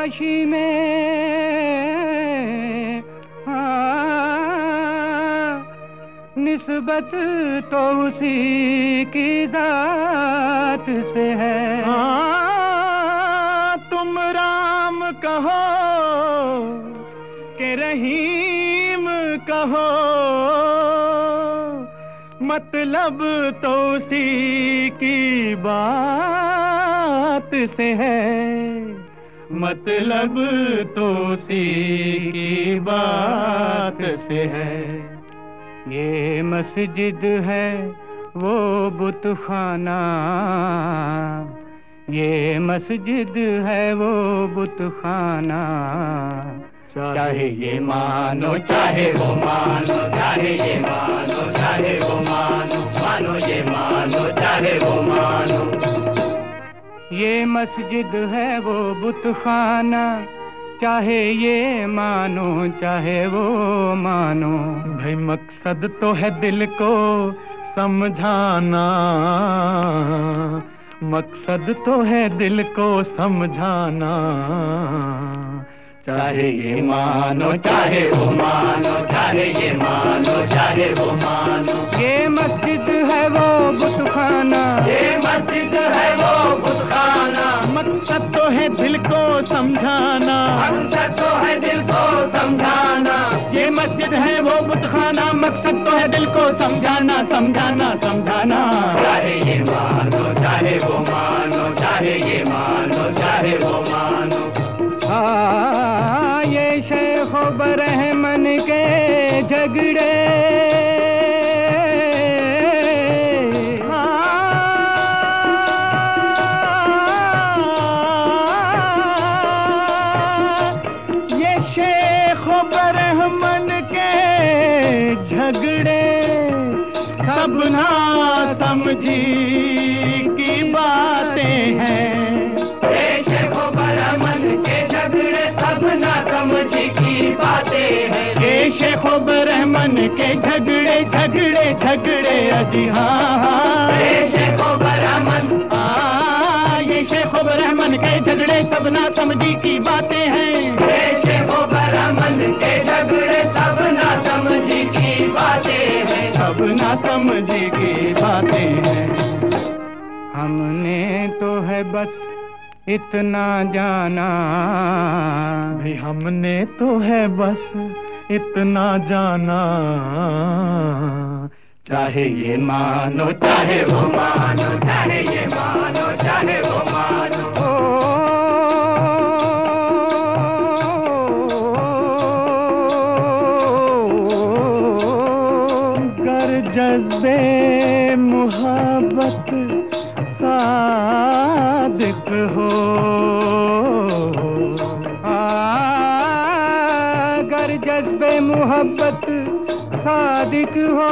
काशी में निस्बत तो उसी की जात से है। तुम राम कहो कि रहीम कहो, मतलब तो उसी की बात से है। मतलब तो उसी की बात से है। ये मस्जिद है वो बुतखाना, ये मस्जिद है वो बुतखाना। चाहे ये मानो चाहे वो मानो, चाहे ये मानो चाहे वो मानो, मानो ये मानो चाहे वो मानो। ये मस्जिद है वो बुतखाना, चाहे ये मानो चाहे वो मानो। भाई मकसद तो है दिल को समझाना, मकसद तो है दिल को समझाना। चाहे ये मानो चाहे वो मानो, चाहे ये मानो चाहे वो मानो। ये मस्जिद है वो बुतखाना, ये मस्जिद है वो बुतखाना। मकसद तो है दिल को समझाना, मकसद तो है दिल को समझाना। ये मस्जिद है वो बुतखाना, मकसद तो है दिल को समझाना, समझाना समझाना। चाहे ये मानो चाहे वो मानो, चाहे ये मानो चाहे वो मानो। ये शेख बरहमन के झगड़े, ये शेख बरहमन के झगड़े सब ना समझी की बातें हैं। शेख बरहमन के झगड़े झगड़े झगड़े अजी हाँ। ये शेख बरहमन, ये शेख बरहमन के झगड़े सब ना समझी की बातें हैं। ये शेख बरहमन के झगड़े सब ना समझी की बातें हैं, सब ना समझी की बातें हैं। हमने तो है बस इतना जाना, भाई हमने तो है बस इतना जाना। चाहे ये मानो चाहे वो मानो, चाहे ये मानो चाहे वो मानो। गर जज्बे मुहब्बत सादिक हो, जज्बे मोहब्बत सादिक हो।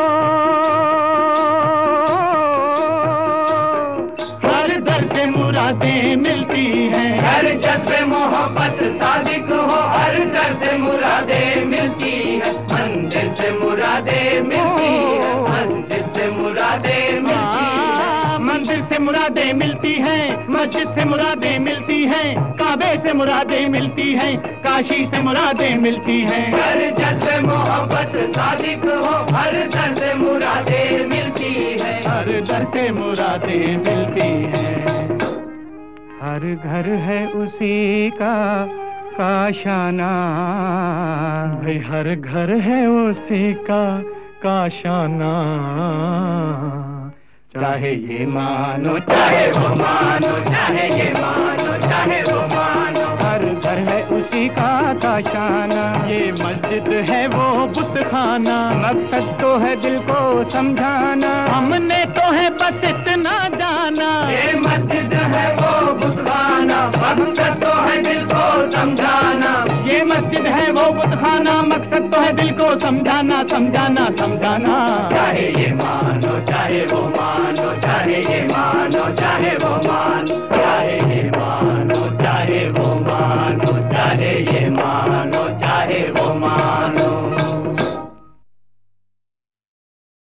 हर दर से मुरादें मिलती हैं, हर जज्बे मोहब्बत सादिक हो। हर दर से मुरादें मिलती हैं, मंदिर से मुरादें मिलती हैं, मंदिर से मुरादें मिलती हैं। मंदिर से मुरादें मिलती हैं, मस्जिद से मुरादें मिलती हैं, काबे से मुरादें मिलती हैं, काशी से मुरादें मिलती हैं। हर जज्बे मोहब्बत सादिक हो, हर दर से मुरादें मिलती हैं, हर दर से मुरादें मिलती हैं। हर घर है उसी का काशाना, भाई हर घर है उसी का काशाना। चाहे ये मानो चाहे वो मानो, चाहे ये मानो चाहे वो मानो। हर घर है उसी का काशाना, ये मस्जिद है वो बुतखाना। मकसद तो है दिल को समझाना, हमने तो है बस इतना जाना। ये मस्जिद है वो बुतखाना, मकसद तो है दिल को समझाना। ये मस्जिद है वो बुतखाना, मकसद तो है दिल को समझाना, समझाना समझाना। चाहे ये मानो चाहे वो